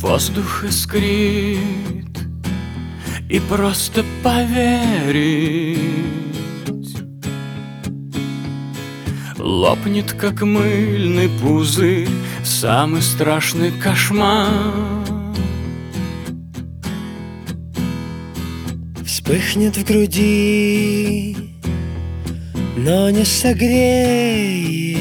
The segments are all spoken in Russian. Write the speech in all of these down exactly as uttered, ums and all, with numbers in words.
Воздух искрит, и просто поверить лопнет, как мыльный пузырь, самый страшный кошмар. Вспыхнет в груди, но не согреет.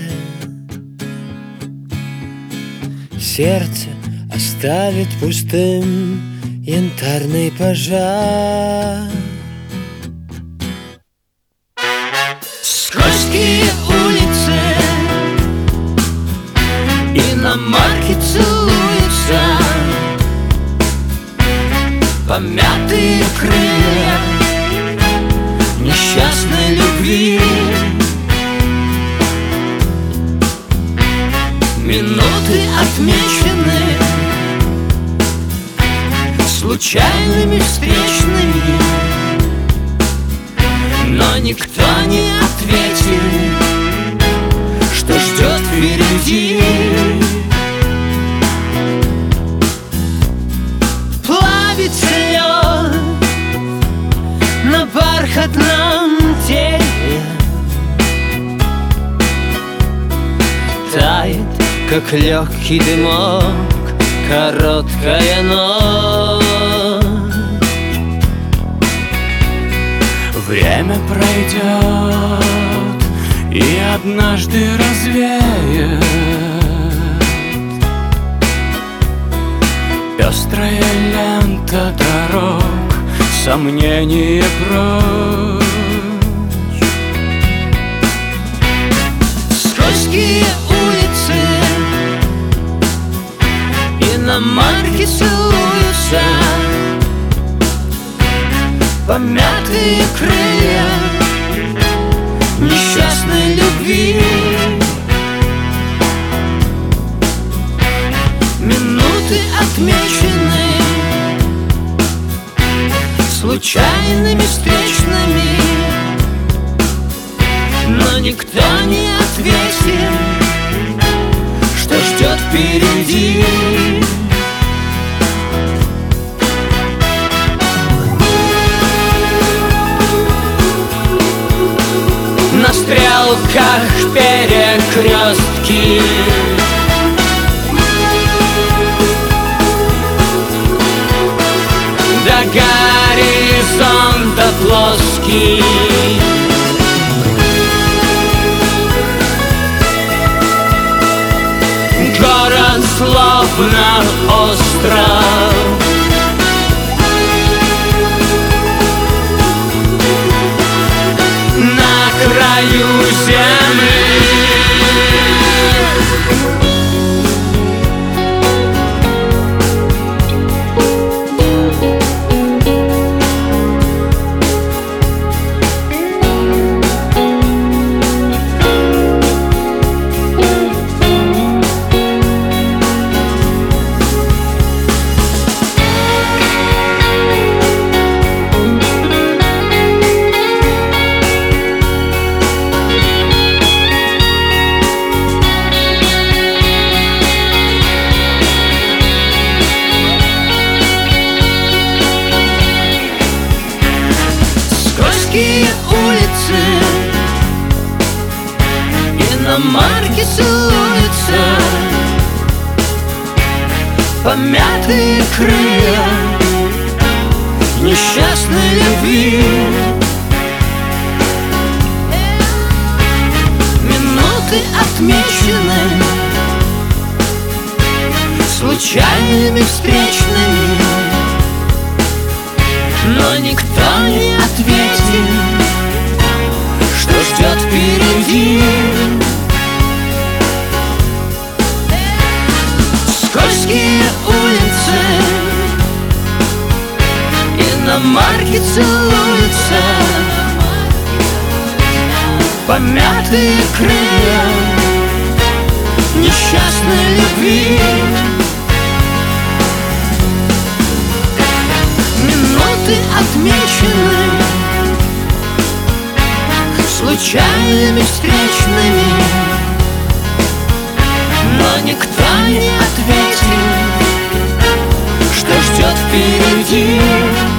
Сердце оставит пустым янтарный пожар. Скользкие улицы, иномарки целуются, помятые крылья несчастной любви. Минуты отмечены случайными встречными, но никто не ответил, что ждет впереди. Плавится лед на бархатном теле, Тает, как легкий дымок, короткая ночь. время пройдет и однажды развеет пестрая лента дорог, сомнения прочь. Скользкие улицы, иномарки целуются, помятые крылья несчастной любви. Минуты отмечены случайными встречными, но никто не ответил, что ждет впереди. На стрелках перекрестки, до горизонта плоский. Город словно остров, на краю земли. Улицы, иномарки целуются, помятые крылья несчастной любви. Минуты отмечены случайными встречными, но никто не ответил, что ждет впереди. Скользкие улицы, иномарки целуются, помятые крылья несчастной любви. Минуты отмечены случайными встречными, но никто не ответил, ждет впереди.